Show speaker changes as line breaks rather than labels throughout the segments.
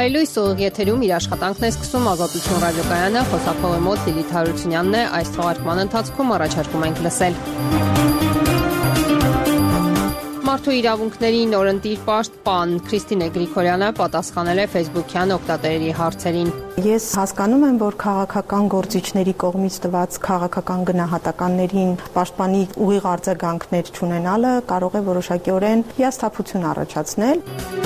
Բարելույս, ուղիղ եթերում իր աշխատանքն է սկսում Ազատություն ռադիոկայանը, խոսափողի մոտ Լիլիթ Հարությունյանն է, այս թողարկման ընթացքում առաջարկում ենք լսել։ Մարդու իրավունքների նորընտիր պաշտպան Քրիստինե Գրիգորյանը պատասխանել է Facebook-յան օգտատերերի հարցերին։
Ես հասկանում եմ, որ քաղաքական գործիչների կողմից տված քաղաքական գնահատականներին պաշտպանի ուղիղ արձագանքներ չունենալը կարող է որոշակիորեն հիասթափություն առաջացնել։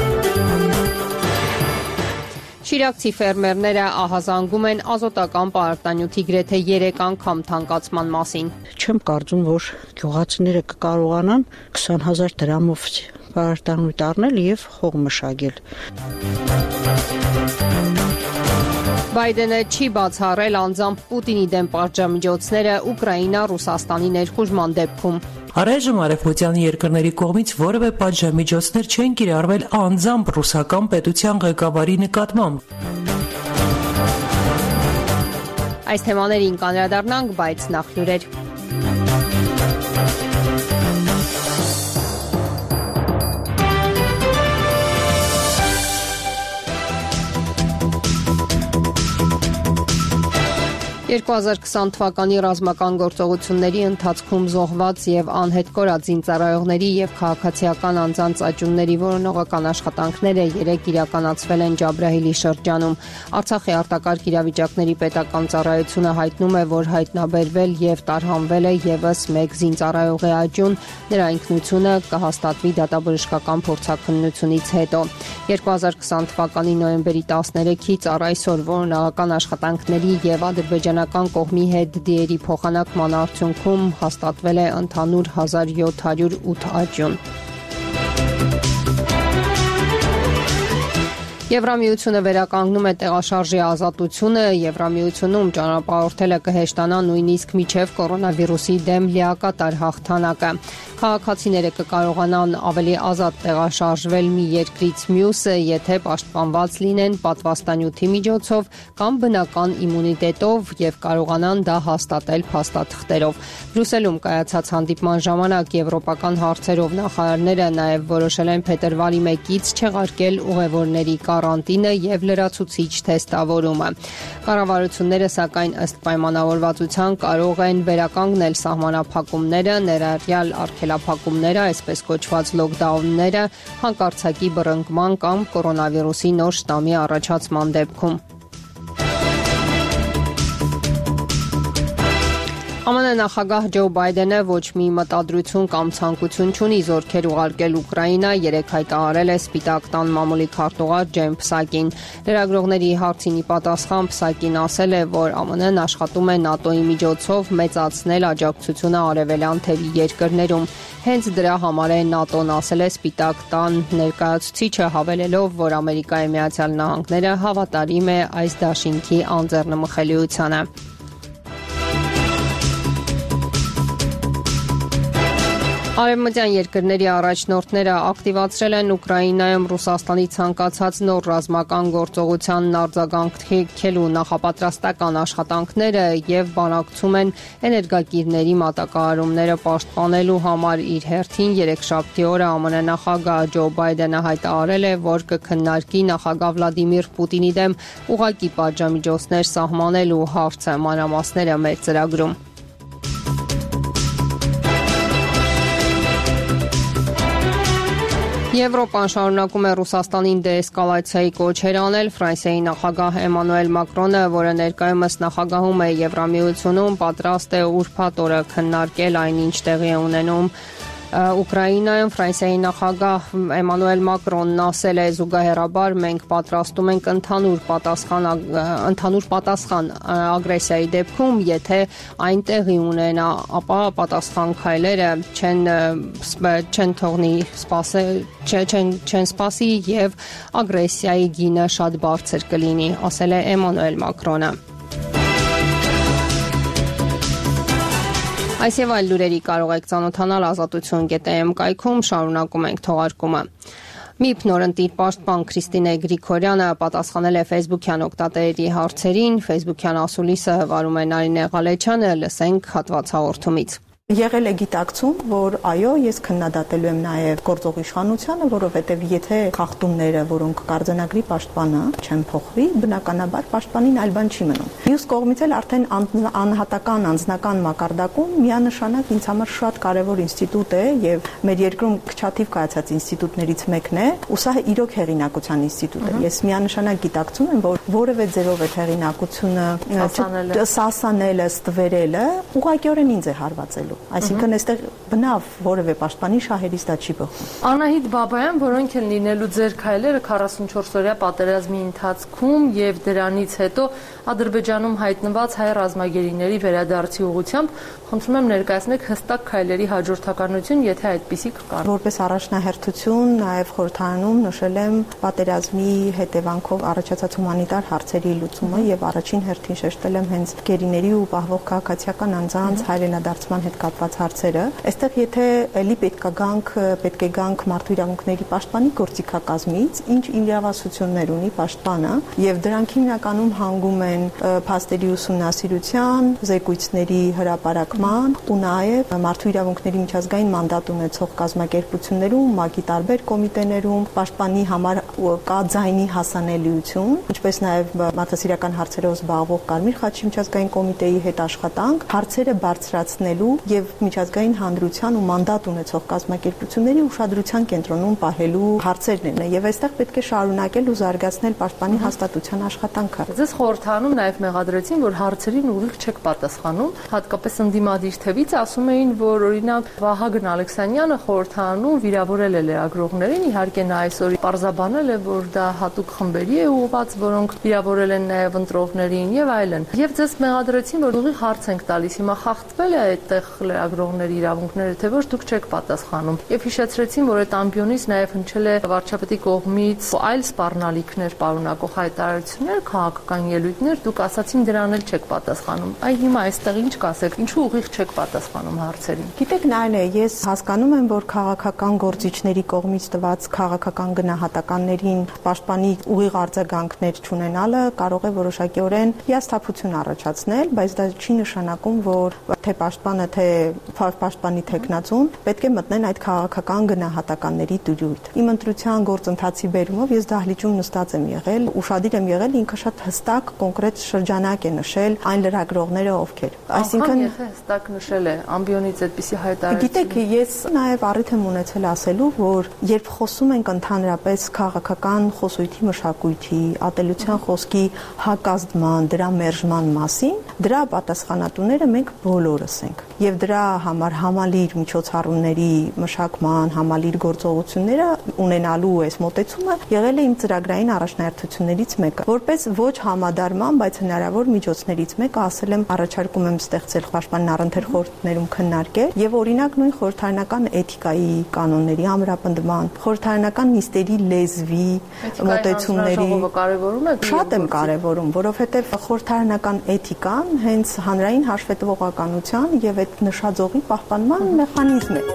Շիրակցի ֆերմերները ահազանգում են ազոտական պարարտանյութի գրեթե 3 անգամ թանկացման մասին։
Չեմ կարծում, որ գյուղացիները կկարողանան 20,000 դրամով պարարտանյութ առնել եւ հող մշակել։
Բայդենը չի բացառել անձամբ Պուտինի դեմ պատժամիջոցները Ուկրաինա-Ռուսաստանի ներխուժման դեպքում։
Առայժմ արևմտյան երկրների կողմից որևէ պատժամիջոցներ չեն կիրառվել անձամբ ռուսական պետության ղեկավարի նկատմամբ։
Այս թեմաներին կանդրադառնանք, բայց նախ լուրեր։ «2020 թվականի ռազմական գործողությունների ընթացքում զոհված եւ անհետ կորած զինծառայողների եւ քաղաքացիական անձանց աճումների որոնողական աշխատանքները 3 իրականացվել են Ջաբրահիլի շրջանում։ Արցախի արտակարգ իրավիճակների պետական ծառայությունը հայտնում է, որ հայտնաբերվել եւ տարհանվել է եւս 1 զինծառայողի աճուն, նրա ինքնությունը կհաստատվի դատաբժշկական փորձաքննությունից հետո։ 2020 թվականի նոյեմբերի 13-ից առ այսօր որոնողական աշխատանքների եւ ադրբեջանական կողմի հետ դիերի փոխանակման արդյունքում հաստատվել է ընդհանուր 1708 աճյուն։ Եվրամիությունը վերականգնում է տեղաշարժի ազատությունը, Եվրամիությունում ճանապարհորդելը կհեշտանա նույնիսկ մինչև կորոնավիրուսի դեմ լիակատար հաղթանակը։ Քաղաքացիները կկարողանան ավելի ազատ տեղաշարժվել մի երկրից մյուսը, եթե պաշտպանված լինեն պատվաստանյութի միջոցով կամ բնական իմունիտետով եւ կարողանան դա հաստատել փաստաթղթերով։ Բրյուսելում կայացած հանդիպման ժամանակ եվրոպական հարցերով նախարարները նաեւ որոշել են փետրվարի 1-ից չեղարկել ուղևորների կարանտինը եւ լրացուցիչ թեստավորումը։ Կառավարությունները սակայն ըստ պայմանավորվածության կարող են վերականգնել սահմանափակումները, ներառյալ արգելափակումները, այսպես կոչված լոքդաունները, հանկարծակի բռնկման կամ կորոնավիրուսի նոր շտամի առաջացման դեպքում։ ԱՄՆ նախագահ Ջո Բայդենը ոչ մի մտադրություն կամ ցանկություն չունի զորքեր ուղարկել Ուկրաինա, երեկ հայտարարել է Սպիտակ տան մամուլի քարտուղար Ջեյմ Փսակին։ Լրագրողների հարցինի պատասխան Փսակին ասել է, որ ԱՄՆ-ն աշխատում է ՆԱՏՕ-ի միջոցով մեծացնել աջակցությունը արևելյան թևի երկրներում։ Հենց դրա համար է ՆԱՏՕ-ն, ասել է Սպիտակ տան ներկայացուցիչը, հավելելով, որ Ամերիկայի Միացյալ Նահանգները հավատարիմ է այս դաշինքի անձեռնմխելիությանը։ Արևմտյան երկրների առաջնորդները ակտիվացրել են Ուկրաինայում Ռուսաստանի ցանկացած նոր ռազմական գործողությանն արձագանքելու նախապատրաստական աշխատանքները եւ բանակցում են էներգակիրների մատակարարումները պաշտպանելու համար։ Իր հերթին երեքշաբթի օրը ԱՄՆ նախագահ Ջո Բայդենը հայտարարել է, որ կքննարկի նախագահ Վլադիմիր Պուտինի դեմ ուղղակի պատժամիջոցներ սահմանելու հարցը, մանրամասները մեր ծրագրում։ Եվրոպան շարունակում է Ռուսաստանին դեէսկալացիայի կոչեր անել։ Ֆրանսիայի նախագահ Էմանուել Մակրոնը, որը ներկայումս նախագահում է Եվրամիությունում, պատրաստ է ուրբաթ օրը քննարկել այնինչ տեղի է ունենում Ուկրաինայում։ Ֆրանսիայի նախագահ Էմանուել Մակրոնն ասել է, զուգահեռաբար մենք պատրաստում ենք ընդհանուր պատասխան ագրեսիայի դեպքում, եթե այն տեղի ունենա, ապա պատասխան քայլերը չեն սպասի եւ ագրեսիայի գինը շատ բարձր կլինի, ասել է Էմանուել Մակրոնը։ Այս եւ այլ լուրերի կարող եք ծանոթանալ ազատություն.am կայքում, շարունակում ենք թողարկումը։ ՄԻՊ նորընտիր պաշտպան Քրիստինե Գրիգորյանը պատասխանել է Facebook-յան օգտատերերի հարցերին, Facebook-յան ասուլիսը հվարում է Նարինե Ղալեչյանը, լսենք հատված հաղորդումից։
Եղել է գիտակցում, որ այո, ես քննադատելու եմ նաև գործող իշխանությանը, որովհետև եթե խախտումները, որոնք կարձանագրի պաշտպանը, չեն փոխվի, բնականաբար պաշտպանին այլ բան չի մնում։ Մյուս կողմից էլ արդեն անհատական անձնական մակարդակում միանշանակ ինձ համար շատ կարևոր ինստիտուտ է եւ մեր երկրում քչաթիվ կայացած ինստիտուտներից մեկն է, ու սա իրոք հեղինակության ինստիտուտ է։ Ես միանշանակ գիտակցում եմ, որ որևէ ձևով այդ հեղինակությունը սասանելը, ստվերելը ուղղակիորեն ինձ է հարվածելու։ Այսինքն այստեղ բնավ որևէ պաշտպանի շահերից դա չի բխում։
Անահիտ Բաբայան, որոնք են լինելու ձեր քայլերը 44-օրյա պատերազմի ընթացքում եւ դրանից հետո Ադրբեջանում հայտնված հայ ռազմագերիների վերադարձի ուղղությամբ, խնդրում եմ ներկայացնեք հստակ քայլերի հաջորդականություն, եթե այդպիսիք կան։
Որպես առաջնահերթություն նաև խորհրդարանում նշել եմ պատերազմի հետևանքով առաջացած հումանիտար հարցերի լուծումը եւ առաջին հերթին շեշտել եմ հենց գերիների ու պահվող քաղաքացիական անձանց հայրենադարձման հետ կապված հարցերը։ Այստեղ եթե էլի պետք է գանք մարդու իրավունքների պաշտպանի գործիքակազմից, ինչ իրավասություններ ունի պաշտպանը եւ դրանք հիմնականում հանգում են փաստերի ուսումնասիրության, զեկույցների հրապարակման ու նաեւ մարդու իրավունքների միջազգային մանդատ ունեցող կազմակերպություններում, ՄԱԿ-ի տարբեր կոմիտեներում պաշտպանի համար կա ձայնի հասանելիություն, ինչպես նաեւ մարդասիրական հարցերով զբաղվող Կարմիր խաչի միջազգային կոմիտեի հետ աշխատանք, հարցերը բարձրացնելու եւ միջազգային հանրության ու մանդատ ունեցող կազմակերպությունների ուշադրության կենտրոնում պահելու հարցերն են եւ այստեղ պետք է շարունակել ու զարգացնել պաշտպանի հաստատության աշխատանքը։
Ձեզ խորհրդանում նաեւ մեղադրեցին, որ հարցերին ուղիղ չեք պատասխանում, հատկապես ընդդիմադիր թևից ասում էին, որ օրինակ Վահագն Ալեքսանյանը խորհրդանում վիրավորել է լրագրողներին, իհարկե նա այսօր պարզաբանել է, որ դա հատուկ խմբերի է ուղղված, որոնք վիրավորել են նաեւ ընտրողներին եւ այլն։ Եվ ձեզ մեղադրեցին, որ ուղիղ հարց ենք տալիս, հիմա խախտվել է այդտեղ լրագրողների իրավունքները, թե ոչ դուք չեք պատասխանում։ Եվ հիշեցրեցին, որ այդ ամբիոնից նաև հնչել է վարչապետի կողմից այլ սպառնալիքներ պարունակող հայտարարություններ, քաղաքական ելույթներ, դուք ասացին դրան էլ չեք պատասխանում։ Այ հիմա այստեղ ինչ կասեք, ինչու ուղիղ չեք պատասխանում հարցերին։
Գիտեք, նայեն է, ես հասկանում եմ, որ քաղաքական գործիչների կողմից տված քաղաքական գնահատականներին պաշտպանի ուղիղ արձագանքներ չունենալը կարող է որոշակիորեն հիասթափություն առաջացնել, բայց դա չի նշանակում, որ թե պաշտպանը, թե պաշտպանի թեկնածուն պետք է մտնեն այդ քաղաքական գնահատականների տիրույթ։ Իմ ընտրության գործընթացի բերումով ես դահլիճում նստած եմ եղել, ուշադիր եմ եղել, ինքը շատ հստակ կոնկրետ շրջանակ է նշել այն լրագրողները ովքեր։
Այսինքն եթե հստակ նշել է ամբիոնից այդպիսի հայտարարություն։
Գիտեք, ես նաև առիթ եմ ունեցել ասելու, որ երբ խոսում ենք ընդհանրապես քաղաքական խոսույթի մշակույթի, ատելության խոսքի հակազդման, դրա մերժման մասին, դրա պատասխանատուները մենք բոլորս ենք։ Եվ դրա համար համալիր միջոցառումների մշակման, համալիր գործողությունները ունենալու այս մոտեցումը եղել է իմ ծրագրային առաջնահերթություններից մեկը։ Որպես ոչ համադարման, բայց հնարավոր միջոցներից մեկը ասել եմ, առաջարկում եմ ստեղծել պաշտպանին առընթեր խորհուրդներում քննարկել եւ օրինակ նույն խորհրդարանական էթիկայի կանոնների ամրապնդման, խորհրդարանական նիստերի լեզվի մոտեցումների շատ եմ կարևորում, որովհետեւ խորհրդարանական էթիկան հենց հանրային հաշվետվողականության եւ այդ նշաձողի պահպանման մեխանիզմ է։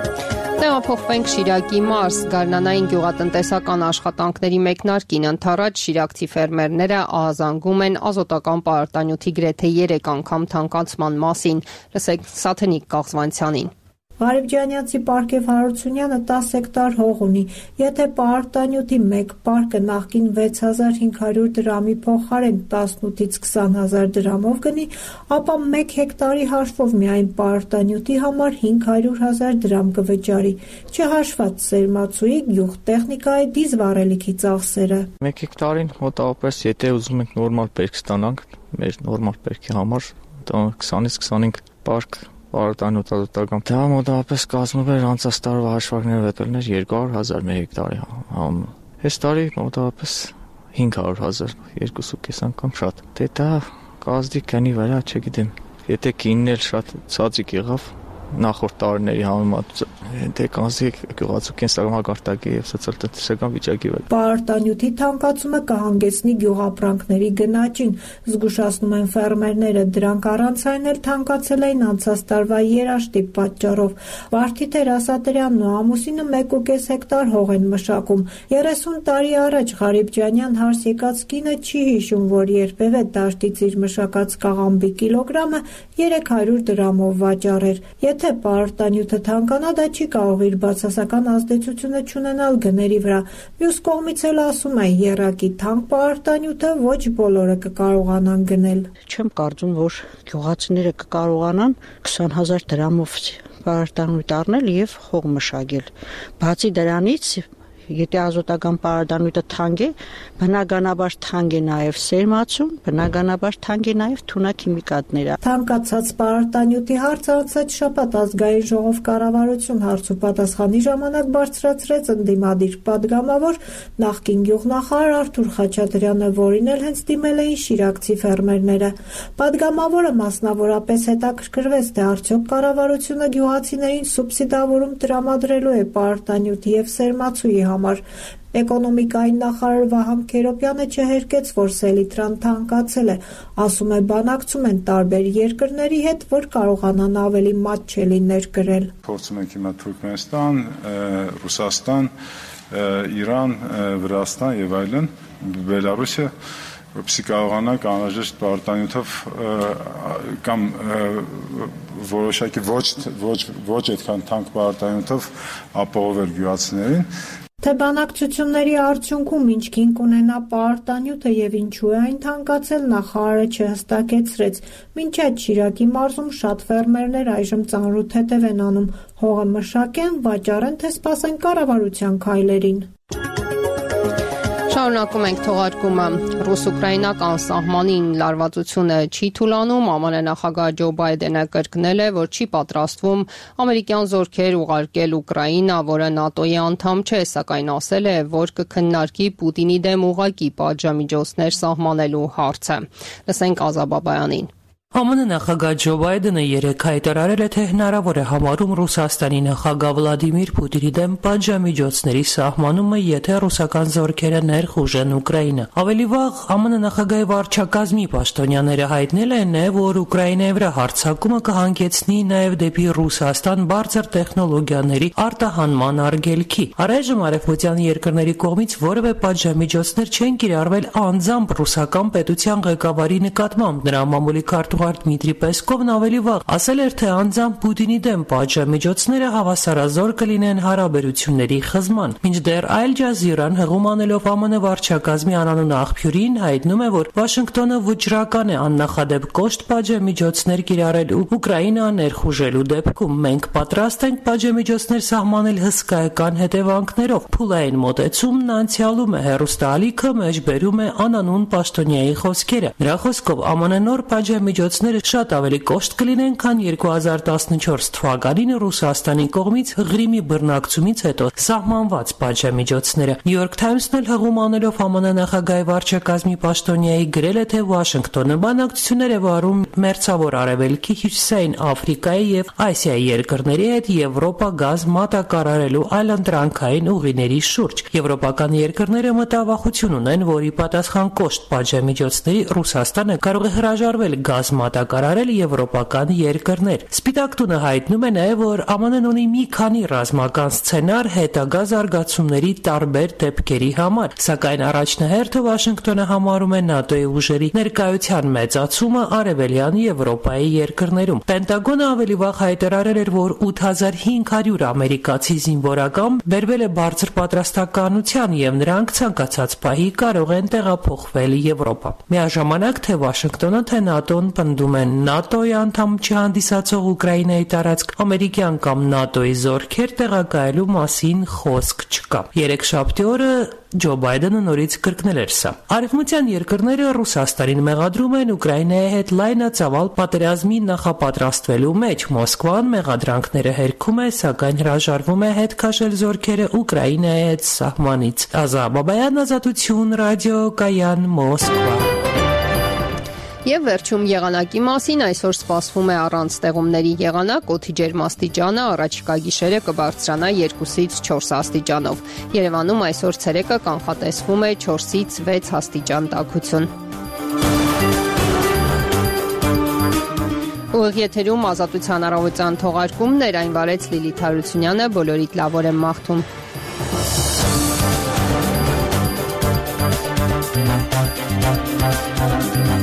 Տեղափոխվենք Շիրակի մարզ, գարնանային գյուղատնտեսական աշխատանքների մեկնարկին ընդառաջ շիրակցի ֆերմերները ահազանգում են ազոտական պարարտանյութի գրեթե 3 անգամ թանկացման մասին։ Լսեք Սաթենիկ Կաղզվանցյանին։
Ղարիբջանյանցի Պարքև Հարությունյանը 10 հեկտար հող ունի։ Եթե պարարտանյութի մեկ պարկը նախկին 6500 դրամի փոխարեն 18-ից 20000 դրամով գնի, ապա 1 հեկտարի հաշվով միայն պարարտանյութի համար 500,000 դրամ կվճարի, չհաշված սերմացուի, գյուղտեխնիկայի, դիզվառելիքի ծախսերը։
1 հեկտարին մոտավորապես, եթե ուզում ենք նորմալ բերք ստանանք, մեր նորմալ բերքի համար 20-ից 25 պարկ պարարտանյութ ազոտական, դա մոտավորապես կազմում էր անցած տարվա հաշվարկներով հետելներ 200,000 1 հեկտարի համար։ Այս տարի մոտավորապես 500,000, 2.5 անգամ շատ։ Դե դա կազդի քանի վրա, չգիտեմ։ Եթե կինն էլ շատ ցածիկ եղավ նախորդ տարիների համեմատությամբ, դե կազդի գյուղացու կենսական մակարդակի եւ սոցիալ-տնտեսական վիճակի վրա։
Պարարտանյութի թանկացումը կհանգեցնի գյուղապրանքների գնաճին, զգուշացնում են ֆերմերները, դրանք առանց այն էլ թանկացել էին անցած տարվա երաշտի պատճառով։ Վարդիթեր Ասատրյանն ու ամուսինը 1.5 հեկտար հող են մշակում։ 30 տարի առաջ Ղարիբջանյան հարս եկած կինը չի հիշում, որ երբևէ դաշտից իր մշակած կաղամբի կիլոգրամը 300 դրամով վաճառեր։ Եթե Եթե պարարտանյութը թանկանա, դա չի կարող իր բացասական ազդեցությունը չունենալ գների վրա։ Մյուս կողմից էլ ասում է, եռակի թանկ պարարտանյութը ոչ բոլորը կկարողանան գնել։
Չեմ կարծում, որ գյուղացիները կկարողանան 20,000 դրամով պարարտանյութ առնել եւ հող մշակել։ Բացի դրանից, եթե ազոտական պարարտանյութը թանկ է, բնականաբար թանկ է նաև սերմացում, բնականաբար թանկ է նաև թունաքիմիկատները։
Թանկացած պարարտանյութի հարցը անցած շաբաթ ազգային ժողով կառավարություն հարց ու պատասխանի ժամանակ բարձրացրեց ընդդիմադիր պատգամավոր նախկին գյուղնախարար Արթուր Խաչատրյանը, որին էլ հենց դիմել էին շիրակցի ֆերմերները։ Պատգամավորը մասնավորապես հետաքրքրվեց, թե արդյոք կառավարությունը գյուղացիներին սուբսիդավորում տրամադրելու է պարարտանյութի եւ սերմացուի համար։ Էկոնոմիկայի նախարար Վահան Քերոբյանը չհերկեց, որ սելիտրան թանկացել է, ասում է, բանակցում են տարբեր երկրների հետ, որ կարողանան ավելի մատչելի ներկրել։
Փորձում ենք հիմա Թուրքմենստան, Ռուսաստան, Իրան, Վրաստան եւ այլն, Բելարուսը, որպեսզի կարողանանք անհրաժեշտ պարարտանյութով կամ որոշակի ոչ այդքան թանկ պարարտանյութով ապահովել գյուղացիներին։
Թե բանակցությունների արդյունքում ինչքին կունենա պարարտանյութը եւ ինչու է այն թանկացել, նախարարը չհստակեցրեց։ Մինչ այդ Շիրակի մարզում շատ ֆերմերներ այժմ ծանրութ հետև են անում, հողը մշակեն, վաճառեն, թե սպասեն կառավարության քայլերին։
Շարունակում ենք թողարկումը։ Ռուս-ուկրաինական սահմանին լարվածությունը չի թուլանում, ԱՄՆ նախագահ Ջո Բայդենը կրկնել է, որ չի պատրաստվում ամերիկյան զորքեր ուղարկել Ուկրաինա, որը ՆԱՏՕ-ի անդամ չէ, սակայն ասել է, որ կքննարկի Պուտինի դեմ ուղղակի պատժամիջոցներ սահմանելու հարցը։ Լսենք Ազա Բաբայանին։
ԱՄՆ նախագահ Ջո Բայդենը երեկ հայտարարել է, թե հնարավոր է համարում Ռուսաստանի նախագահ Վլադիմիր Պուտինի դեմ պատժամիջոցների սահմանումը, եթե ռուսական զորքերը ներխուժեն Ուկրաինա։ Ավելի վաղ ԱՄՆ նախագահի վարչակազմի պաշտոնյաները հայտնել են, որ Ուկրաինայի վրա հարձակումը կհանգեցնի նաև դեպի Ռուսաստան բարձր տեխնոլոգիաների արտահանման արգելքի։ Առայժմ արևմտյան երկրների կողմից որևէ պատժամիջոցներ չեն կիրառվել անձամբ ռուսական պետության ղեկավարի նկատմամբ։ Նրա մամուլի քարտուղար Դմիտրի Պեսկովն ավելի վաղ ասել էր, թե անձամբ Պուտինի դեմ պատժամիջոցները հավասարազոր կլինեն հարաբերությունների խզման։ Մինչդեռ Al Jazeera-ն հղում անելով ԱՄՆ վարչակազմի անանուն աղբյուրին հայտնում է, որ Վաշինգտոնը վճռական է աննախադեպ կոշտ պատժամիջոցներ կիրառելու Ուկրաինա ներխուժելու դեպքում։ Մենք պատրաստ ենք պատժամիջոցներ սահմանել հսկայական հետևանքներով։ Փուլային մոտեցումն անցյալում է, հեռուստաալիքը մեջբերում է անանուն պաշտոնյայի խոսքերը։ Նրա խոսքով ԱՄՆ նոր պատժամիջոցները շատ ավելի կոշտ կլինեն, քան 2014 թվականին Ռուսաստանի կողմից Ղրիմի բռնակցումից հետո սահմանված պատժամիջոցները։ New York Times-ն էլ հղում անելով ԱՄՆ նախագահի վարչակազմի պաշտոնյայի գրել է, թե Վաշինգտոնը բանակցություններ է վարում Մերձավոր Արևելքի, Հյուսիսային Աֆրիկայի եւ Ասիայի երկրների հետ Եվրոպա գազ մատակարարելու այլընտրանքային ուղիների շուրջ։ Եվրոպական երկրները մտավախություն ունեն, որ ի պատասխան կոշտ պատժամիջոցների Ռուսաստանը կարող է հրաժարվել գազ մատակարարել եվրոպական երկրներ։ Սպիտակ տունը հայտնում է նաև, որ ԱՄՆ-ն ունի մի քանի ռազմական սցենար հետագա զարգացումների տարբեր դեպքերի համար, սակայն առաջնահերթը Վաշինգտոնը համարում է ՆԱՏՕ-ի ուժերի ներկայության մեծացումը Արևելյան Եվրոպայի երկրներում։ Պենտագոնը ավելի վաղ հայտարարել էր, որ 8500 ամերիկացի զինվորական բերվել է բարձր պատրաստականության եւ նրանք ցանկացած պահի կարող են տեղափոխվել Եվրոպա։ Միաժամանակ թե Վաշինգտոնը, թե ՆԱՏՕ-ն պնդում են ՆԱՏՕ-ի անդամ չհանդիսացող Ուկրաինայի տարածք ամերիկյան կամ ՆԱՏՕ-ի զորքեր տեղակայելու մասին խոսք չկա։ Երեքշաբթի օրը Ջո Բայդենը նորից կրկնել էր սա։ Արևմտյան երկրները Ռուսաստանին մեղադրում են Ուկրաինայի հետ լայնածավալ պատերազմի նախապատրաստվելու մեջ։ Մոսկվան մեղադրանքները հերքում է, սակայն հրաժարվում է հետ քաշել զորքերը Ուկրաինայի հետ սահմանից։ Ազա Բաբայան, Ազատություն, ռադիո Կայան, Մոսկվա։
Եվ վերջում եղանակի մասին այսօր սպասվում է առանց ստեղումների եղանակ, օդի ջերմաստիճանը առաջիկա գիշերը կբարձրանա 2-ից 4 աստիճանով։ Երևանում այսօր ցերեկը կանխատեսվում է 4-ից 6 աստիճան տաքություն։ Ուղիղ եթերում Ազատության առավոտյան թողարկումներ, այն վարեց Լիլիթ Հարությունյանը, բոլորիդ լավոր եմ մաղթում։
Thank you.